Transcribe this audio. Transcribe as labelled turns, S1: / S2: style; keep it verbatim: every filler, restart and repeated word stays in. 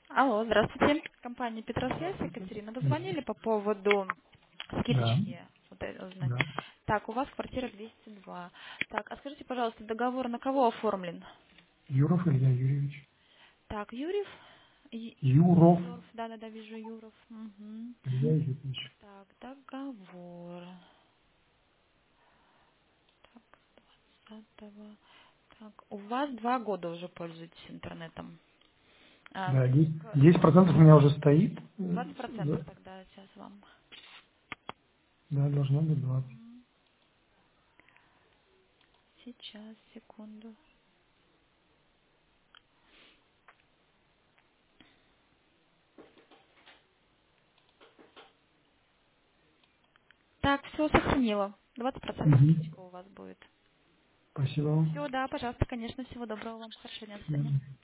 S1: Алло, здравствуйте. Компания Петросвязь, Екатерина. Вы
S2: Да,
S1: звонили по поводу
S2: да,
S1: скидочки? Вот это узнать.
S2: да.
S1: Так, у вас квартира двести два. Так, а скажите, пожалуйста, договор на кого оформлен?
S2: Юров Илья Юрьевич.
S1: Так, Юрьев? Ю-
S2: Юров
S1: Юров, да-да-да, вижу Юров. Мгм.
S2: Илья Юрьевич.
S1: Так, договор. Так, двадцатого. Так, у вас два года уже пользуетесь интернетом. А,
S2: Да,
S1: сколько?
S2: десять процентов у меня уже стоит. Э,
S1: двадцать процентов
S2: Да,
S1: тогда сейчас вам.
S2: да, должно быть двадцать.
S1: Мгм. Сейчас, секунду. Так, все сохранила. двадцать процентов
S2: Угу.
S1: скидочка у вас будет.
S2: Спасибо вам.
S1: Все, да, пожалуйста, конечно, всего доброго вам. Хорошего дня, до свидания.
S2: Да.